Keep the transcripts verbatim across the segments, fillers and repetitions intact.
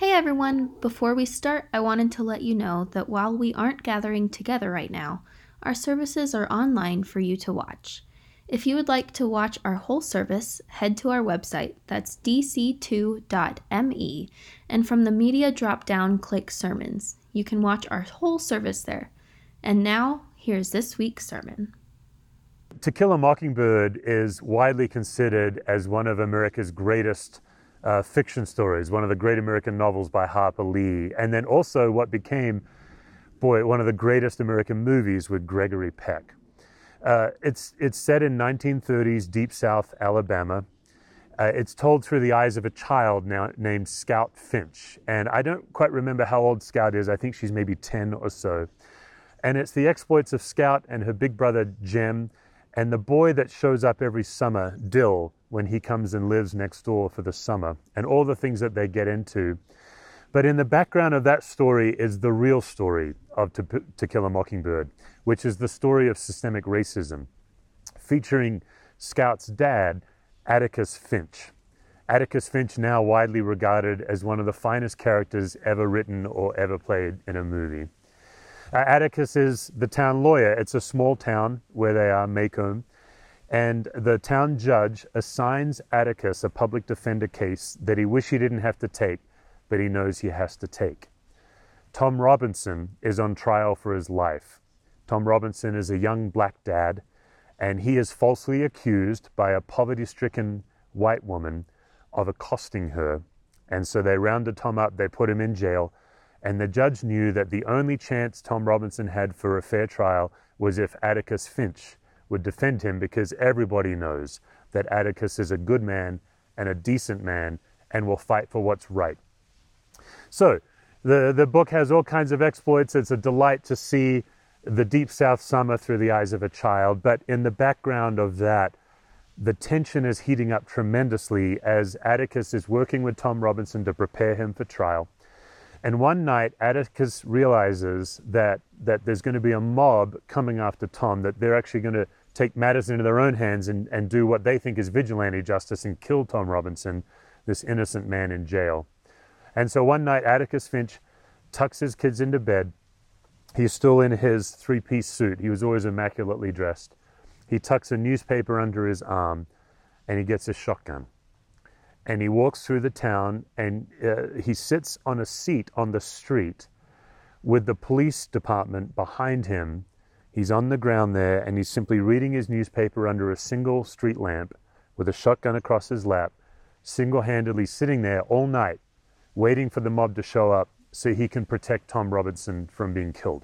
Hey everyone! Before we start, I wanted to let you know that while we aren't gathering together right now, our services are online for you to watch. If you would like to watch our whole service, head to our website, that's d c two dot m e, and from the media drop-down click sermons. You can watch our whole service there. And now, here's this week's sermon. To Kill a Mockingbird is widely considered as one of America's greatest uh, fiction stories, one of the great American novels by Harper Lee, and then also what became, boy, one of the greatest American movies with Gregory Peck. Uh, it's, it's set in nineteen thirties Deep South Alabama. Uh, it's told through the eyes of a child now named Scout Finch, and I don't quite remember how old Scout is. I think she's maybe ten or so. And it's the exploits of Scout and her big brother Jem, and the boy that shows up every summer, Dill, when he comes and lives next door for the summer, and all the things that they get into. But in the background of that story is the real story of To, to Kill a Mockingbird, which is the story of systemic racism, featuring Scout's dad, Atticus Finch. Atticus Finch, now widely regarded as one of the finest characters ever written or ever played in a movie. Uh, Atticus is the town lawyer. It's a small town where they are, Macomb, and the town judge assigns Atticus a public defender case that he wishes he didn't have to take, but he knows he has to take. Tom Robinson is on trial for his life. Tom Robinson is a young black dad, and he is falsely accused by a poverty-stricken white woman of accosting her. And so they rounded Tom up, they put him in jail, and the judge knew that the only chance Tom Robinson had for a fair trial was if Atticus Finch would defend him, because everybody knows that Atticus is a good man and a decent man and will fight for what's right. So the, the book has all kinds of exploits. It's a delight to see the Deep South summer through the eyes of a child, but in the background of that, the tension is heating up tremendously as Atticus is working with Tom Robinson to prepare him for trial. And one night, Atticus realizes that, that there's going to be a mob coming after Tom, that they're actually going to take matters into their own hands and, and do what they think is vigilante justice and kill Tom Robinson, this innocent man in jail. And so one night, Atticus Finch tucks his kids into bed. He's still in his three-piece suit. He was always immaculately dressed. He tucks a newspaper under his arm, and he gets a shotgun. And he walks through the town, and uh, he sits on a seat on the street with the police department behind him. He's on the ground there, and he's simply reading his newspaper under a single street lamp with a shotgun across his lap, single-handedly sitting there all night, waiting for the mob to show up so he can protect Tom Robinson from being killed.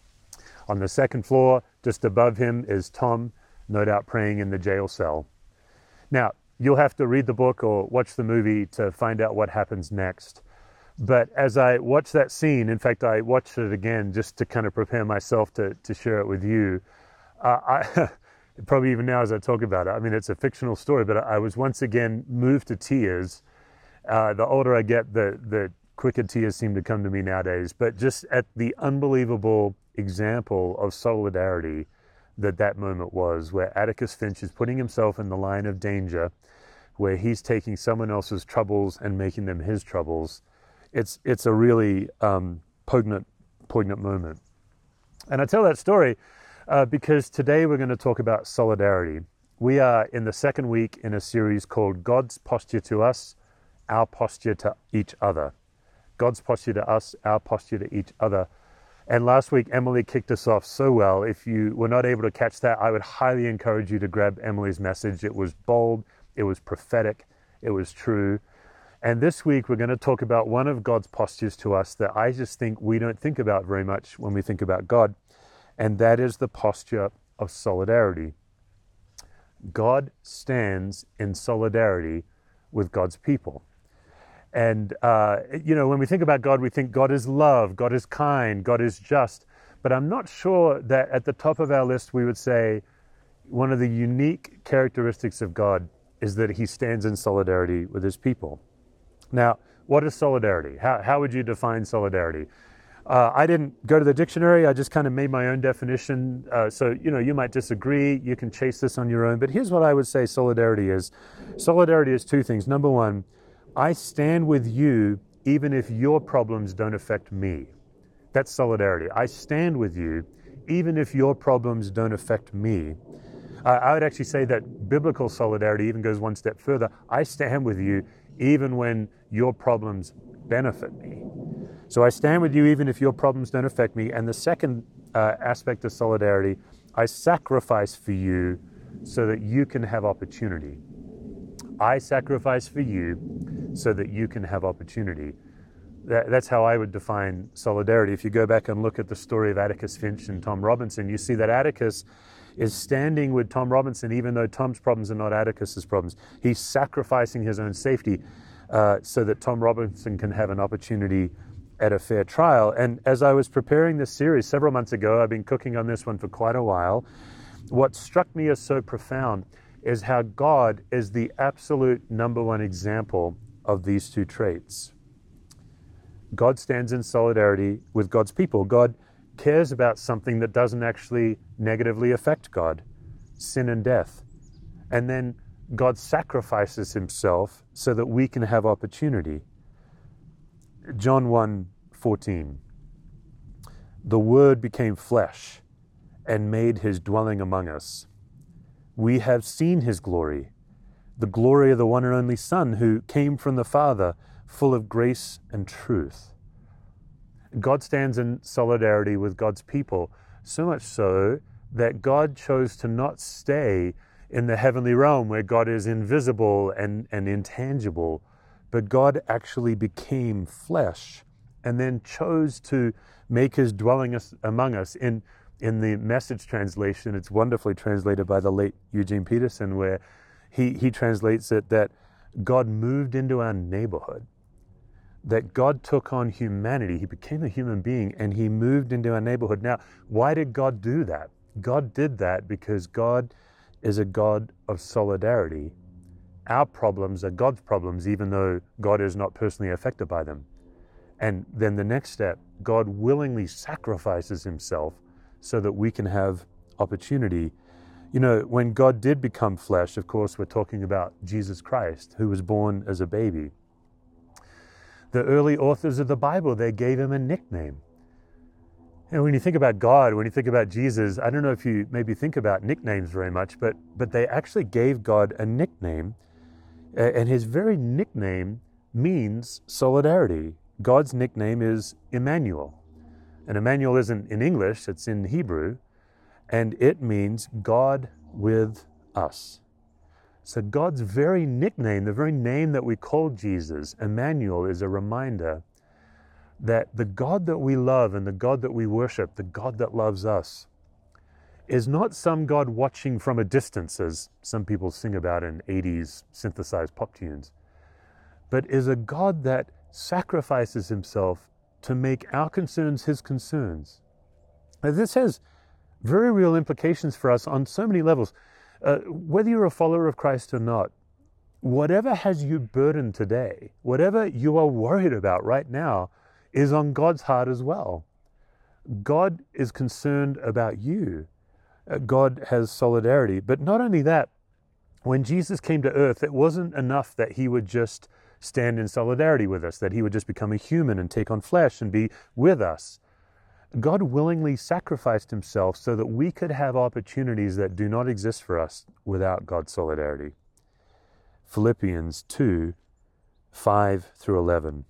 On the second floor, just above him, is Tom, no doubt praying in the jail cell. Now, you'll have to read the book or watch the movie to find out what happens next. But as I watched that scene, in fact, I watched it again just to kind of prepare myself to, to share it with you. Uh, I, probably even now as I talk about it, I mean, it's a fictional story, but I was once again moved to tears. Uh, the older I get, the, the quicker tears seem to come to me nowadays. But just at the unbelievable example of solidarity that that moment was, where Atticus Finch is putting himself in the line of danger, where he's taking someone else's troubles and making them his troubles. It's it's a really um, poignant, poignant moment. And I tell that story uh, because today we're going to talk about solidarity. We are in the second week in a series called God's Posture to Us, Our Posture to Each Other. God's posture to us, our posture to each other. And last week, Emily kicked us off so well. If you were not able to catch that, I would highly encourage you to grab Emily's message. It was bold, it was prophetic, it was true. And this week, we're going to talk about one of God's postures to us that I just think we don't think about very much when we think about God, and that is the posture of solidarity. God stands in solidarity with God's people. And, uh, you know, when we think about God, we think God is love, God is kind, God is just. But I'm not sure that at the top of our list we would say one of the unique characteristics of God is that he stands in solidarity with his people. Now, what is solidarity? How, how would you define solidarity? Uh, I didn't go to the dictionary. I just kind of made my own definition. Uh, so, you know, you might disagree. You can chase this on your own. But here's what I would say solidarity is. Solidarity is two things. Number one, I stand with you even if your problems don't affect me. That's solidarity. I stand with you, even if your problems don't affect me. Uh, I would actually say that biblical solidarity even goes one step further. I stand with you, even when your problems benefit me. So I stand with you, even if your problems don't affect me. And the second uh, aspect of solidarity, I sacrifice for you so that you can have opportunity. I sacrifice for you so that you can have opportunity. That, that's how I would define solidarity. If you go back and look at the story of Atticus Finch and Tom Robinson, you see that Atticus is standing with Tom Robinson, even though Tom's problems are not Atticus's problems. He's sacrificing his own safety uh, so that Tom Robinson can have an opportunity at a fair trial. And as I was preparing this series several months ago, I've been cooking on this one for quite a while, what struck me as so profound is how God is the absolute number one example of these two traits. God stands in solidarity with God's people. God cares about something that doesn't actually negatively affect God, sin and death. And then God sacrifices himself so that we can have opportunity. John one fourteen. The Word became flesh and made his dwelling among us. We have seen his glory, the glory of the one and only Son who came from the Father, full of grace and truth. God stands in solidarity with God's people, so much so that God chose to not stay in the heavenly realm where God is invisible and, and intangible, but God actually became flesh and then chose to make his dwelling us, among us. In, in the Message translation, it's wonderfully translated by the late Eugene Peterson, where he, he translates it that God moved into our neighborhood. That God took on humanity. He became a human being and he moved into our neighborhood. Now, why did God do that? God did that because God is a God of solidarity. Our problems are God's problems, even though God is not personally affected by them. And then the next step, God willingly sacrifices himself so that we can have opportunity. You know, when God did become flesh, of course, we're talking about Jesus Christ, who was born as a baby. The early authors of the Bible, they gave him a nickname. And when you think about God, when you think about Jesus, I don't know if you maybe think about nicknames very much, but but they actually gave God a nickname. And his very nickname means solidarity. God's nickname is Emmanuel. And Emmanuel isn't in English, it's in Hebrew. And it means God with us. So God's very nickname, the very name that we call Jesus, Emmanuel, is a reminder that the God that we love and the God that we worship, the God that loves us, is not some God watching from a distance, as some people sing about in eighties synthesized pop tunes, but is a God that sacrifices himself to make our concerns his concerns. Now, this has very real implications for us on so many levels. Uh, whether you're a follower of Christ or not, whatever has you burdened today, whatever you are worried about right now, is on God's heart as well. God is concerned about you. Uh, God has solidarity. But not only that, when Jesus came to earth, it wasn't enough that he would just stand in solidarity with us, that he would just become a human and take on flesh and be with us. God willingly sacrificed himself so that we could have opportunities that do not exist for us without God's solidarity. Philippians two, five through eleven.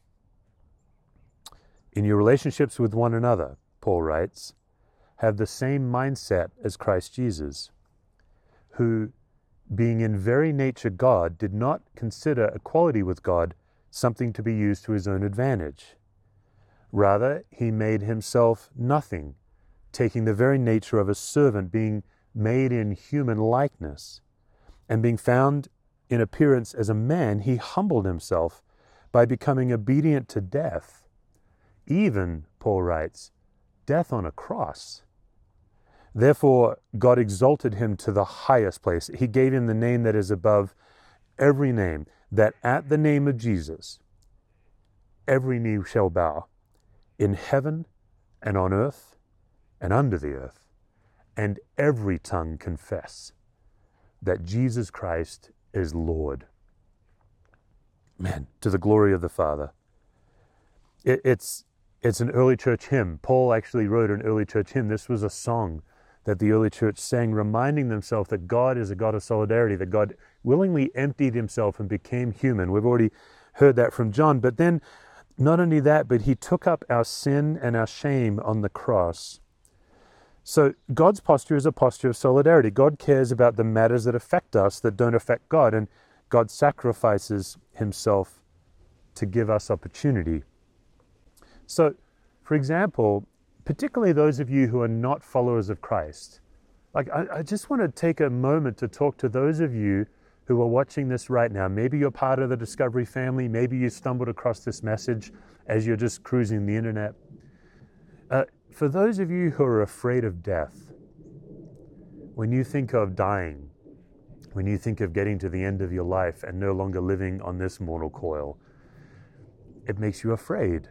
In your relationships with one another, Paul writes, have the same mindset as Christ Jesus, who, being in very nature God, did not consider equality with God something to be used to his own advantage. Rather, he made himself nothing, taking the very nature of a servant, being made in human likeness. And being found in appearance as a man, he humbled himself by becoming obedient to death. Even, Paul writes, death on a cross. Therefore, God exalted him to the highest place. He gave him the name that is above every name, that at the name of Jesus, every knee shall bow, in heaven and on earth and under the earth, and every tongue confess that Jesus Christ is Lord. Man, to the glory of the Father. It, it's, it's an early church hymn. Paul actually wrote an early church hymn. This was a song that the early church sang, reminding themselves that God is a God of solidarity, that God willingly emptied himself and became human. We've already heard that from John. But then, not only that, but he took up our sin and our shame on the cross. So God's posture is a posture of solidarity. God cares about the matters that affect us that don't affect God, and God sacrifices himself to give us opportunity. So, for example, particularly those of you who are not followers of Christ, like I, I just want to take a moment to talk to those of you who are watching this right now. Maybe you're part of the Discovery family. Maybe you stumbled across this message as you're just cruising the internet. Uh, for those of you who are afraid of death, when you think of dying, when you think of getting to the end of your life and no longer living on this mortal coil, it makes you afraid.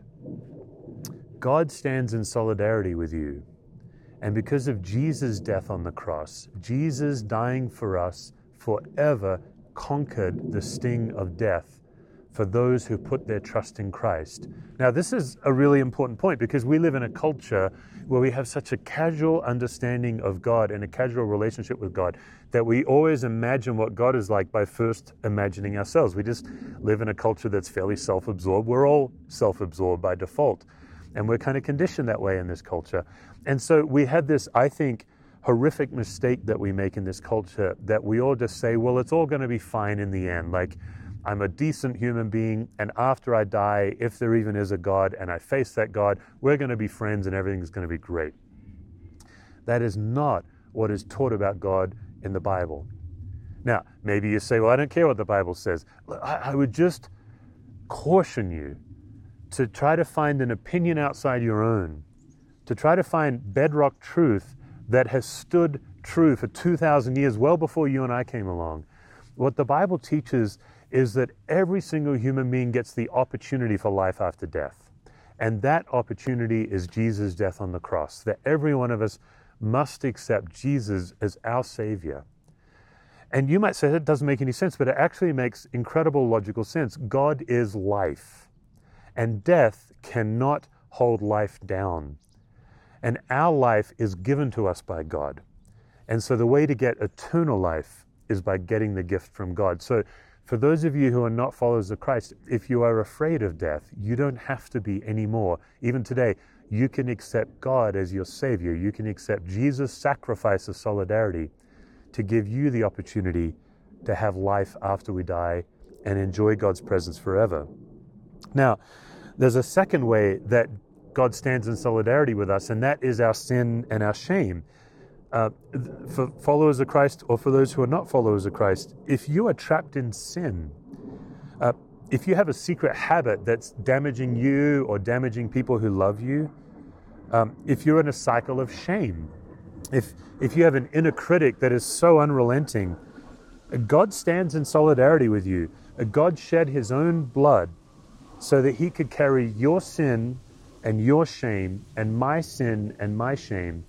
God stands in solidarity with you. And because of Jesus' death on the cross, Jesus dying for us forever conquered the sting of death for those who put their trust in Christ. Now, this is a really important point because we live in a culture where we have such a casual understanding of God and a casual relationship with God that we always imagine what God is like by first imagining ourselves. We just live in a culture that's fairly self-absorbed. We're all self-absorbed by default. And we're kind of conditioned that way in this culture. And so we have this, I think, horrific mistake that we make in this culture that we all just say, well, it's all going to be fine in the end. Like, I'm a decent human being, and after I die, if there even is a God, and I face that God, we're going to be friends and everything's going to be great. That is not what is taught about God in the Bible. Now, maybe you say, well, I don't care what the Bible says. I, I would just caution you to try to find an opinion outside your own, to try to find bedrock truth that has stood true for two thousand years, well before you and I came along. What the Bible teaches is that every single human being gets the opportunity for life after death. And that opportunity is Jesus' death on the cross, that every one of us must accept Jesus as our Savior. And you might say that doesn't make any sense, but it actually makes incredible logical sense. God is life. And death cannot hold life down. And our life is given to us by God. And so the way to get eternal life is by getting the gift from God. So for those of you who are not followers of Christ, if you are afraid of death, you don't have to be anymore. Even today, you can accept God as your Savior. You can accept Jesus' sacrifice of solidarity to give you the opportunity to have life after we die and enjoy God's presence forever. Now, there's a second way that God stands in solidarity with us, and that is our sin and our shame. Uh, for followers of Christ, or for those who are not followers of Christ, if you are trapped in sin, uh, if you have a secret habit that's damaging you or damaging people who love you, um, if you're in a cycle of shame, if if you have an inner critic that is so unrelenting, God stands in solidarity with you. God shed his own blood so that he could carry your sin and your shame and my sin and my shame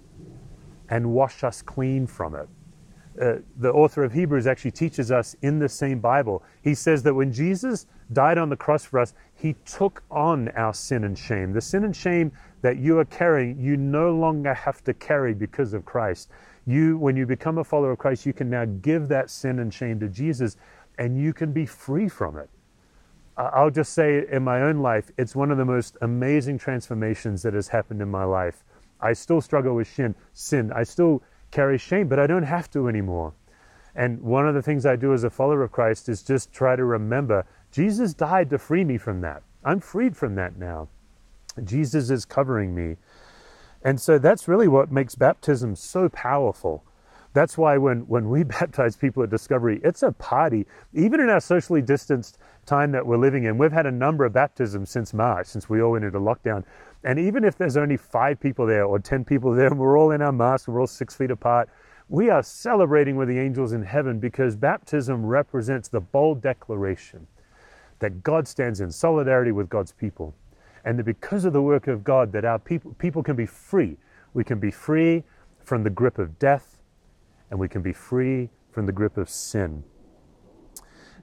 and wash us clean from it. Uh, the author of Hebrews actually teaches us in the same Bible. He says that when Jesus died on the cross for us, he took on our sin and shame. The sin and shame that you are carrying, you no longer have to carry because of Christ. You, when you become a follower of Christ, you can now give that sin and shame to Jesus, and you can be free from it. I'll just say in my own life, it's one of the most amazing transformations that has happened in my life. I still struggle with sin, sin. I still carry shame, but I don't have to anymore. And one of the things I do as a follower of Christ is just try to remember, Jesus died to free me from that. I'm freed from that now. Jesus is covering me. And so that's really what makes baptism so powerful. That's why when, when we baptize people at Discovery, it's a party. Even in our socially distanced time that we're living in, we've had a number of baptisms since March, since we all went into lockdown. And even if there's only five people there or ten people there, and we're all in our masks, we're all six feet apart, we are celebrating with the angels in heaven because baptism represents the bold declaration that God stands in solidarity with God's people. And that because of the work of God, that our people, people can be free. We can be free from the grip of death, and we can be free from the grip of sin.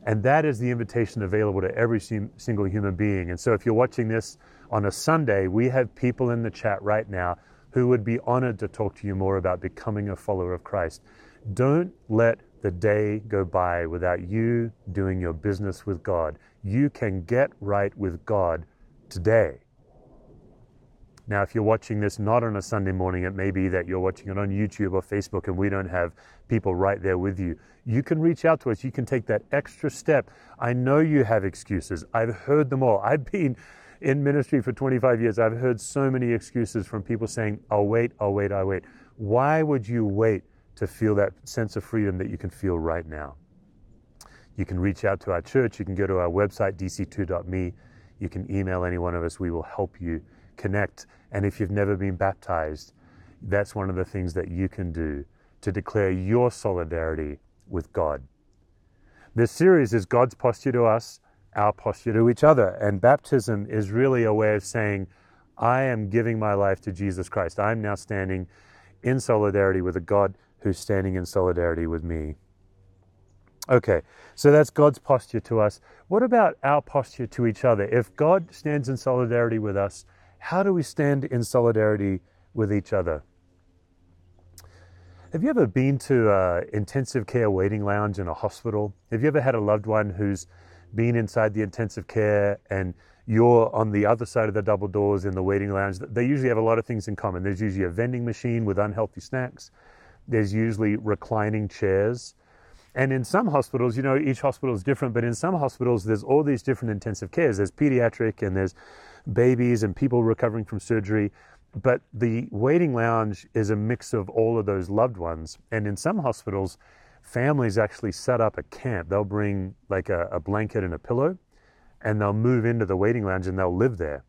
And that is the invitation available to every single human being. And so if you're watching this on a Sunday, we have people in the chat right now who would be honored to talk to you more about becoming a follower of Christ. Don't let the day go by without you doing your business with God. You can get right with God today. Now, if you're watching this not on a Sunday morning, it may be that you're watching it on YouTube or Facebook and we don't have people right there with you. You can reach out to us. You can take that extra step. I know you have excuses. I've heard them all. I've been in ministry for twenty-five years. I've heard so many excuses from people saying, I'll wait, I'll wait, I'll wait. Why would you wait to feel that sense of freedom that you can feel right now? You can reach out to our church. You can go to our website, d c two dot m e. You can email any one of us. We will help you connect. And if you've never been baptized, that's one of the things that you can do to declare your solidarity with God. This series is God's posture to us, our posture to each other. And baptism is really a way of saying, I am giving my life to Jesus Christ. I'm now standing in solidarity with a God who's standing in solidarity with me. Okay, so that's God's posture to us. What about our posture to each other? If God stands in solidarity with us, how do we stand in solidarity with each other? Have you ever been to an intensive care waiting lounge in a hospital? Have you ever had a loved one who's been inside the intensive care and you're on the other side of the double doors in the waiting lounge? They usually have a lot of things in common. There's usually a vending machine with unhealthy snacks. There's usually reclining chairs. And in some hospitals, you know, each hospital is different, but in some hospitals, there's all these different intensive cares. There's pediatric and there's babies and people recovering from surgery. But the waiting lounge is a mix of all of those loved ones. And in some hospitals, families actually set up a camp. They'll bring like a, a blanket and a pillow, and they'll move into the waiting lounge and they'll live there,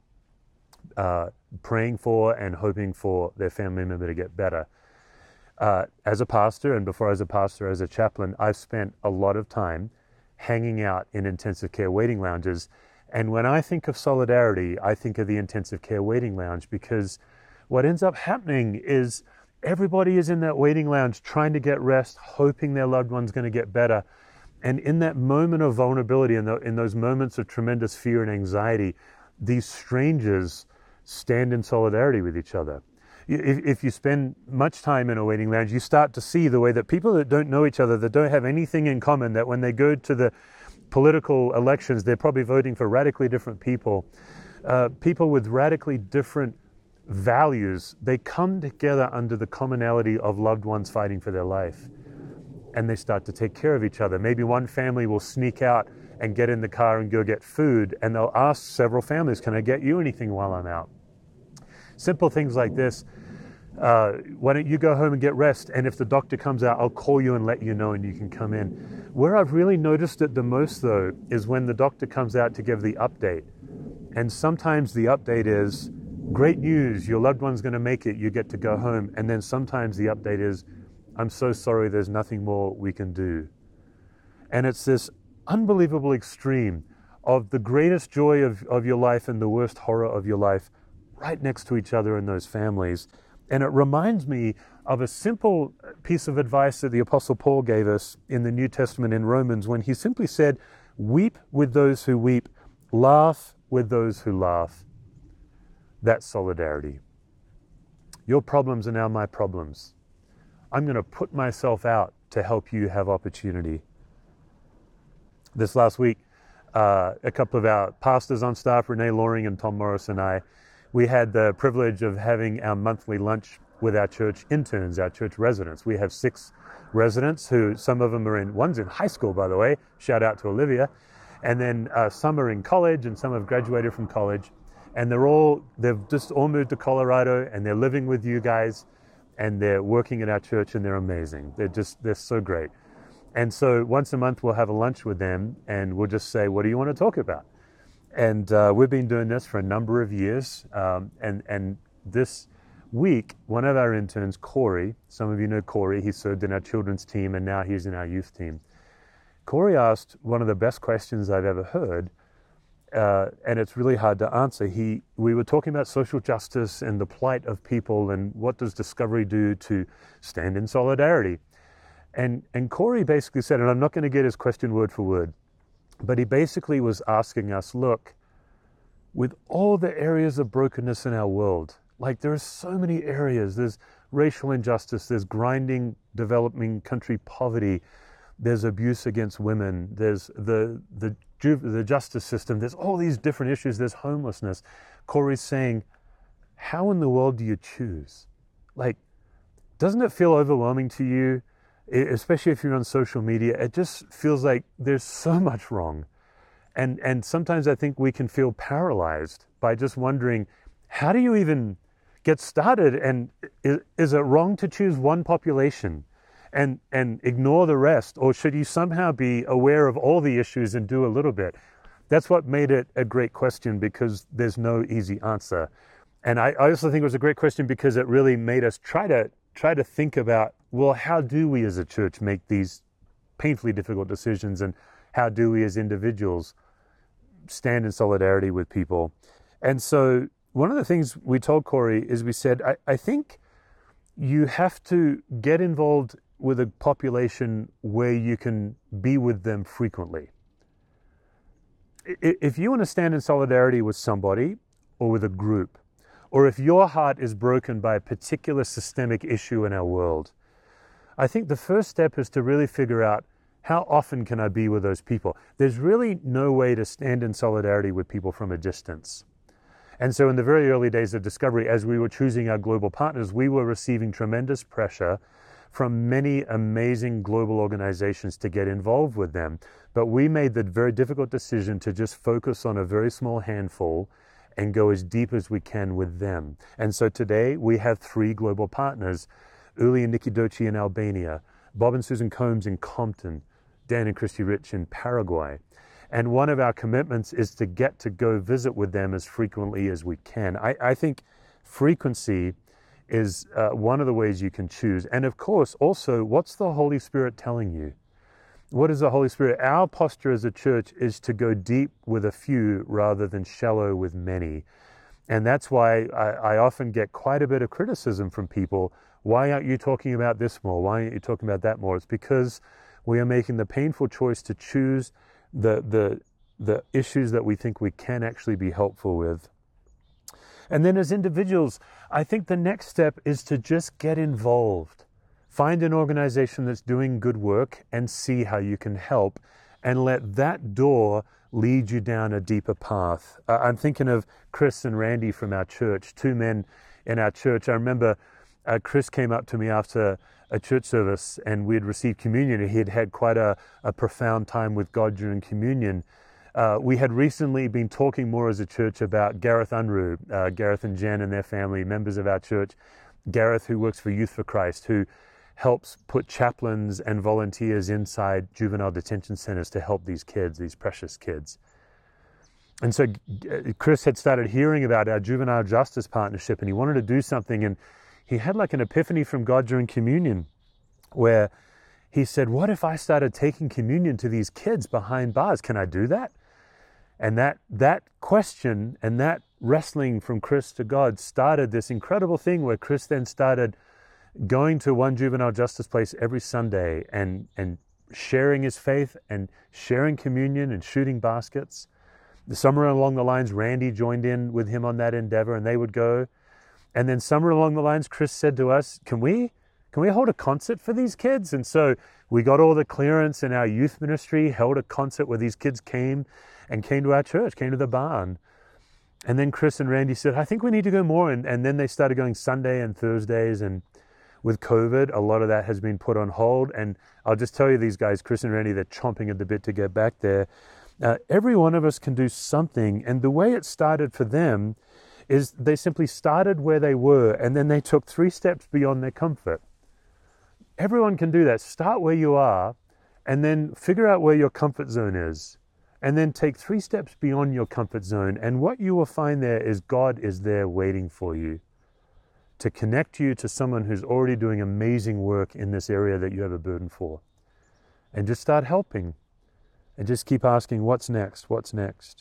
uh, praying for and hoping for their family member to get better. Uh, as a pastor, and before I was a pastor, as a chaplain, I've spent a lot of time hanging out in intensive care waiting lounges. And when I think of solidarity, I think of the intensive care waiting lounge, because what ends up happening is everybody is in that waiting lounge trying to get rest, hoping their loved one's going to get better. And in that moment of vulnerability, in, the, in those moments of tremendous fear and anxiety, these strangers stand in solidarity with each other. If, if you spend much time in a waiting lounge, you start to see the way that people that don't know each other, that don't have anything in common, that when they go to the political elections, they're probably voting for radically different people, uh, people with radically different values, they come together under the commonality of loved ones fighting for their life. And they start to take care of each other. Maybe one family will sneak out and get in the car and go get food, and they'll ask several families, can I get you anything while I'm out? Simple things like this. Uh, why don't you go home and get rest? And if the doctor comes out, I'll call you and let you know and you can come in. Where I've really noticed it the most, though, is when the doctor comes out to give the update. And sometimes the update is, great news, your loved one's going to make it, you get to go home. And then sometimes the update is, I'm so sorry, there's nothing more we can do. And it's this unbelievable extreme of the greatest joy of, of your life and the worst horror of your life right next to each other in those families. And it reminds me of a simple piece of advice that the Apostle Paul gave us in the New Testament in Romans, when he simply said, weep with those who weep, laugh with those who laugh. That's solidarity. Your problems are now my problems. I'm going to put myself out to help you have opportunity. This last week, uh, a couple of our pastors on staff, Renee Loring and Tom Morris and I, we had the privilege of having our monthly lunch with our church interns, our church residents. We have six residents who, some of them are in, one's in high school, by the way, shout out to Olivia, and then uh, some are in college and some have graduated from college. And they're all, they've just all moved to Colorado and they're living with you guys and they're working at our church and they're amazing. They're just, they're so great. And so once a month we'll have a lunch with them and we'll just say, what do you want to talk about? And uh, we've been doing this for a number of years. Um, and, and this week, one of our interns, Corey, some of you know Corey, he served in our children's team and now he's in our youth team. Corey asked one of the best questions I've ever heard, uh, and it's really hard to answer. He, we were talking about social justice and the plight of people and what does Discovery do to stand in solidarity. And, and Corey basically said, and I'm not going to get his question word for word, But he basically was asking us, look, with all the areas of brokenness in our world, like there are so many areas, there's racial injustice, there's grinding developing country poverty, there's abuse against women, there's the the the justice system, there's all these different issues, there's homelessness. Corey's saying, how in the world do you choose? Like, doesn't it feel overwhelming to you, especially if you're on social media? It just feels like there's so much wrong. And and sometimes I think we can feel paralyzed by just wondering, how do you even get started? And is, is it wrong to choose one population and and ignore the rest? Or should you somehow be aware of all the issues and do a little bit? That's what made it a great question, because there's no easy answer. And I, I also think it was a great question because it really made us try to try to think about, well, how do we as a church make these painfully difficult decisions, and how do we as individuals stand in solidarity with people? And so one of the things we told Corey is we said, I, I think you have to get involved with a population where you can be with them frequently. If you want to stand in solidarity with somebody or with a group, or if your heart is broken by a particular systemic issue in our world, I think the first step is to really figure out, how often can I be with those people? There's really no way to stand in solidarity with people from a distance. And so in the very early days of Discovery, as we were choosing our global partners, we were receiving tremendous pressure from many amazing global organizations to get involved with them. But we made the very difficult decision to just focus on a very small handful and go as deep as we can with them. And so today we have three global partners: Uli and Nikki Doci in Albania, Bob and Susan Combs in Compton, Dan and Christy Rich in Paraguay. And one of our commitments is to get to go visit with them as frequently as we can. I, I think frequency is uh, one of the ways you can choose. And of course, also, what's the Holy Spirit telling you? What is the Holy Spirit? Our posture as a church is to go deep with a few rather than shallow with many. And that's why I, I often get quite a bit of criticism from people. Why aren't you talking about this more? Why aren't you talking about that more? It's because we are making the painful choice to choose the the the issues that we think we can actually be helpful with. And then as individuals, I think the next step is to just get involved. Find an organization that's doing good work and see how you can help, and let that door lead you down a deeper path. Uh, I'm thinking of Chris and Randy from our church, two men in our church. I remember uh, Chris came up to me after a church service and we had received communion, and he had had quite a, a profound time with God during communion. Uh, we had recently been talking more as a church about Gareth Unruh, uh, Gareth and Jen and their family, members of our church. Gareth, who works for Youth for Christ, who helps put chaplains and volunteers inside juvenile detention centers to help these kids, these precious kids. And so Chris had started hearing about our juvenile justice partnership, and he wanted to do something, and he had like an epiphany from God during communion where he said, what if I started taking communion to these kids behind bars? Can I do that? And that that question and that wrestling from Chris to God started this incredible thing where Chris then started going to one juvenile justice place every Sunday and, and sharing his faith and sharing communion and shooting baskets. Somewhere along the lines, Randy joined in with him on that endeavor, and they would go. And then somewhere along the lines, Chris said to us, can we can we hold a concert for these kids? And so we got all the clearance in our youth ministry, held a concert where these kids came and came to our church, came to the barn. And then Chris and Randy said, I think we need to go more. And, and then they started going Sunday and Thursdays. And with COVID, a lot of that has been put on hold. And I'll just tell you, these guys, Chris and Randy, they're chomping at the bit to get back there. Uh, every one of us can do something. And the way it started for them is they simply started where they were, and then they took three steps beyond their comfort. Everyone can do that. Start where you are, and then figure out where your comfort zone is, and then take three steps beyond your comfort zone. And what you will find there is God is there waiting for you to connect you to someone who's already doing amazing work in this area that you have a burden for. And just start helping, and just keep asking, what's next? What's next?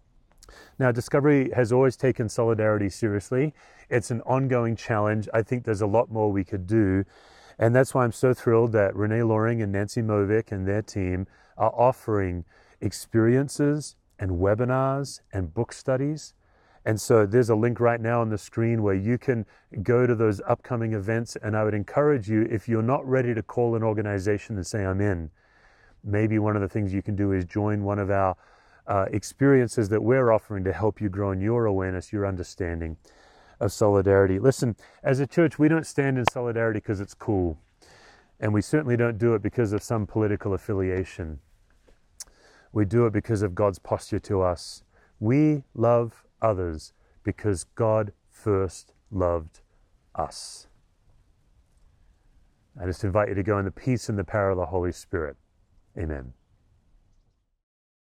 Now, Discovery has always taken solidarity seriously. It's an ongoing challenge. I think there's a lot more we could do. And that's why I'm so thrilled that Renee Loring and Nancy Movick and their team are offering experiences and webinars and book studies. And so there's a link right now on the screen where you can go to those upcoming events. And I would encourage you, if you're not ready to call an organization and say, I'm in, maybe one of the things you can do is join one of our uh, experiences that we're offering to help you grow in your awareness, your understanding of solidarity. Listen, as a church, we don't stand in solidarity because it's cool. And we certainly don't do it because of some political affiliation. We do it because of God's posture to us. We love others because God first loved us. I just invite you to go in the peace and the power of the Holy Spirit. Amen.